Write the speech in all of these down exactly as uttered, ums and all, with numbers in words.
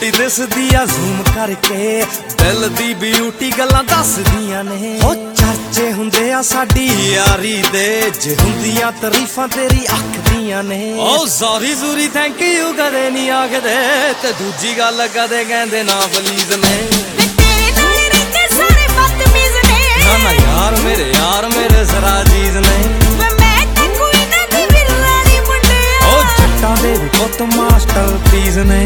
Beauty ਦਿਸਦੀ ਆ zoom ਕਰਕੇ, ਦਿਲ ਦੀ ਬਿਊਟੀ ਗੱਲਾਂ ਦੱਸਦੀਆਂ ਨੇ। ਹੋ ਚਰਚੇ ਹੁੰਦੇ ਆ ਸਾਡੀ ਯਾਰੀ ਦੇ, ਜੇ ਹੁੰਦੀਆਂ ਤਾਰੀਫਾਂ ਤੇਰੀ ਅੱਖ ਦੀਆਂ ਨੇ। ਓ ਸੌਰੀ ਸੂਰੀ ਥੈਂਕ ਯੂ ਕਦੇ ਨਹੀਂ ਆਖਦੇ, ਤੇ ਦੂਜੀ ਗੱਲ ਕਦੇ ਕਹਿੰਦੇ ਨਾ ਪਲੀਜ਼ ਨੇ। ਨਾ ਨਾ ਯਾਰ ਮੇਰੇ ਯਾਰ ਮੇਰੇ ਜ਼ਰਾ ਚੀਜ਼ ਨੇ। ਓ ਜੱਟਾਂ ਦੇ ਵੀ ਪੁੱਤ ਮਾਸਟਰ ਪੀਸ ਨੇ।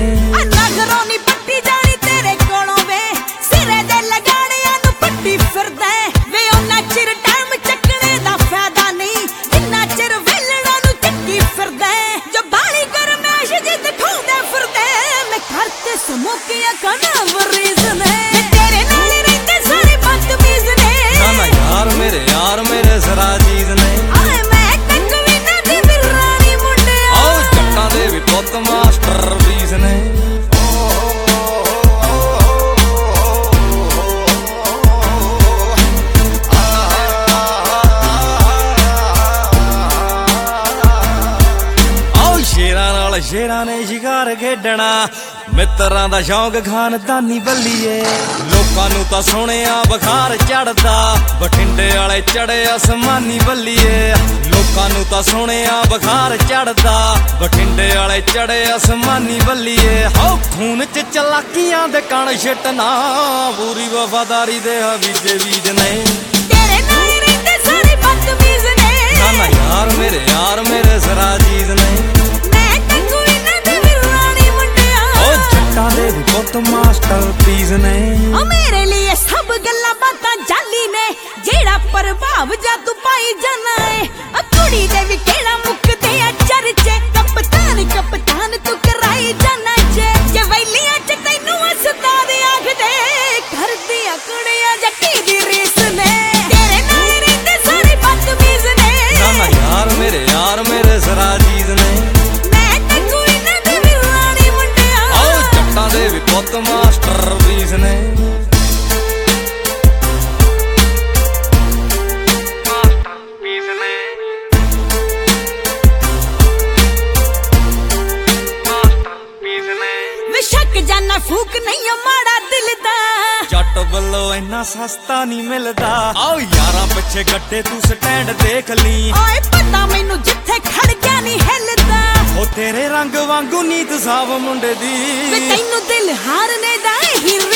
ਨਾ ਨਾ ਯਾਰ ਮੇਰੇ ਯਾਰ ਮੇਰੇ ਜ਼ਰਾ ਚੀਜ਼ ਨੇ। ਓ ਜੱਟਾਂ ਦੇ ਵੀ ਪੁੱਤ ਮਾਸਟਰ ਪੀਸ ਨੇ। ਸ਼ੇਰਾਂ ਨਾਲ ਸ਼ੇਰਾਂ ਨੇ ਸ਼ਿਕਾਰ ਖੇਡਣਾ, ਮਿੱਤਰਾਂ ਦਾ ਸ਼ੌਂਕ ਖਾਨਦਾਨੀ ਬੱਲੀਏ। ਲੋਕਾਂ ਨੂੰ ਤਾਂ ਸੁਣਿਆ ਬੁਖਾਰ ਚੜਦਾ, ਬਠਿੰਡੇ ਵਾਲੇ ਚੜੇ ਅਸਮਾਨੀ ਬੱਲੀਏ। ਲੋਕਾਂ ਨੂੰ ਤਾਂ ਸੁਣਿਆ ਬੁਖਾਰ ਚੜਦਾ, ਬਠਿੰਡੇ ਵਾਲੇ ਚੜੇ ਅਸਮਾਨੀ ਬੱਲੀਏ। ਹੋ ਖੂਨ ਚ ਚਲਾਕੀਆਂ ਦੇ ਕਣ ਛਿੱਟਣਾ, ਪੂਰੀ ਵਫਾਦਾਰੀ ਦੇ ਹਵੀਜੇ ਬੀਜ ਨੇ। ਨਾ ਨਾ ਯਾਰ ਮੇਰੇ ਯਾਰ ਮੇਰੇ ਜ਼ਰਾ ਚੀਜ਼ ਨੇ। ਦੇ ਵੀ ਪੁੱਤ ਮਾਸਟਰ ਪੀਸ ਨੇ। ਓ ਮੇਰੇ ਲਈ ਸਭ ਗੱਲਾਂ ਬਾਤਾਂ ਜਾਲੀ ਨੇ, ਜਿਹੜਾ ਪ੍ਰਭਾਵ ਜਾਦੂ ਪਾਈ ਜਾਣਾ ਏ। ਓ ਕੁੜੀ ਦੇ ਵੀ ਕਿਹੜਾ ਮੁੱਕਦੇ ਆ ਚਰਚੇ, ਕਪਤਾਨ ਕਪਤਾਨ ਤੂੰ ਕਰਾਈ ਜਾਣਾ ਜੇ। ਜੇ ਵੈਲੀਆਂ ਚ ਤੈਨੂੰ ਉਸਤਾਦ ਆਖਦੇ, ਕਰਦੀਆਂ ਕੁੜੀਆਂ ਜੱਟੀ ਦੀ ਰੀਸ ਨੇ। ਤੇਰੇ ਨਾਲ ਰਹਿੰਦੇ ਸਾਰੇ ਬਦਤਮੀਜ਼ ਨੇ। ਨਾ ਨਾ ਯਾਰ ਮੇਰੇ ਯਾਰ ਮੇਰੇ ਜ਼ਰਾ ਚੀਜ਼ ਨੇ। ਦੇ ਵੀ ਪੁੱਤ ਮਾਸਟਰ ਪੀਸ ਨੇ। ਮਾਸਟਰ ਪੀਸ ਨੇ। ਮਾਸਟਰ ਪੀਸ ਨੇ। ਵਿਸ਼ਕ ਜਾਨਾ ਫੂਕ ਨਹੀਂ ਮਾੜਾ ਦਿਲ ਦਾ, ਜੱਟ ਵੱਲੋਂ ਇੰਨਾ ਸਸਤਾ ਨਹੀਂ ਮਿਲਦਾ। ਆਓ ਯਾਰਾਂ ਪਿੱਛੇ ਗੱਡੇ ਤੂੰ ਸਟੈਂਡ ਦੇਖ ਲਈ। ਓਏ ਪਤਾ ਮੈਨੂੰ ਜਿੱਥੇ ਖੜ ਗਿਆ ਨਹੀਂ ਹਿੱਲਦਾ। ਉਹ ਤੇਰੇ ਰੰਗ ਵਾਂਗੂ ਨੀਤ ਸਾਵ ਮੁੰਡੇ ਦੀ, ਤੈਨੂੰ ਦਿਲ ਹਾਰਨੇ ਦਾ ਹੀ